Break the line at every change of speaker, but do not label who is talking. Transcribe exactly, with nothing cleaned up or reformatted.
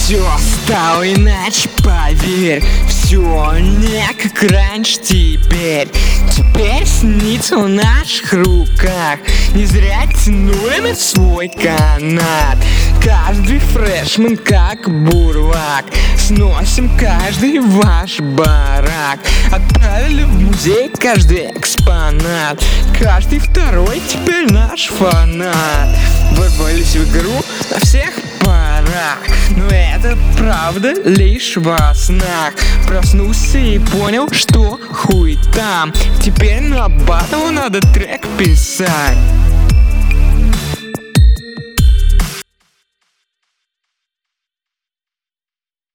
Все стало иначе, поверь. Все не как раньше теперь. Теперь снится в наших руках. Не зря тянули мы свой канат. Каждый фрешмен как бурлак. Сносим каждый ваш барак. Отправили в музей каждый экспонат. Каждый второй теперь наш фанат. Ворвались в игру на всех парах. Но это правда лишь во снах. Проснулся и понял, что хуй там. Теперь на батл надо трек писать.